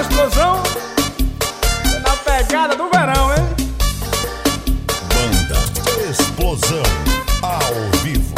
explosão é na pegada do verão, hein? Banda Explosão ao vivo.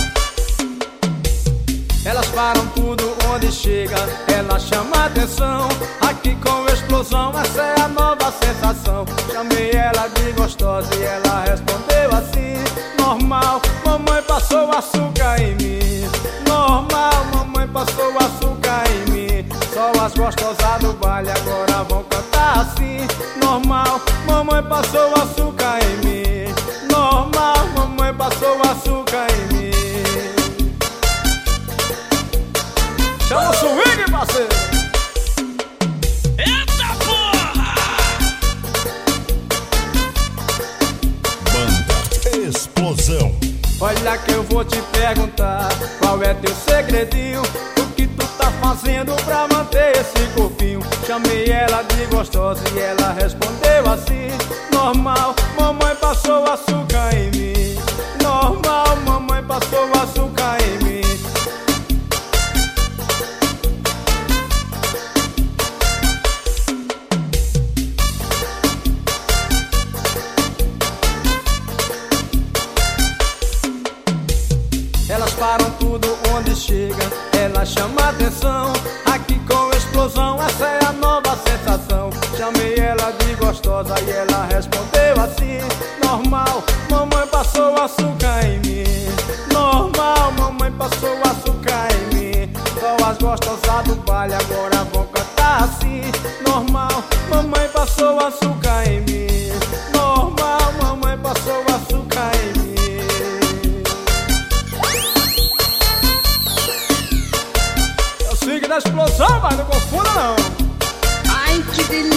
Elas param tudo onde chega, ela chama atenção. Aqui com explosão, essa é a nova sensação. Chamei ela de gostosa e ela respondeu assim: normal, mamãe passou açúcar em mim. Normal, mamãe passou açúcar em mim. Só as gostosas do baile agora vão cantar assim: normal, mamãe passou açúcar em mim. Normal, mamãe passou açúcar em mim. Chama o swing, parceiro! Eita porra! Banda Explosão. Olha que eu vou te perguntar, qual é teu segredinho? O que tu tá fazendo pra manter esse corpinho? Chamei ela de gostosa e ela respondeu assim: normal, mamãe passou açúcar em mim. Normal, mamãe passou açúcar em mim. Elas param tudo onde chega, ela chama atenção. Aqui com explosão, essa é a nova sensação. Chamei ela de gostosa e ela respondeu assim: normal, mamãe passou açúcar em mim. Normal, mamãe passou açúcar em mim. Só as gostosas do baile agora vão cantar assim: normal, mamãe passou açúcar em mim. Normal, mamãe passou açúcar em mim. Da explosão, mas não confunda não. Ai, que delícia!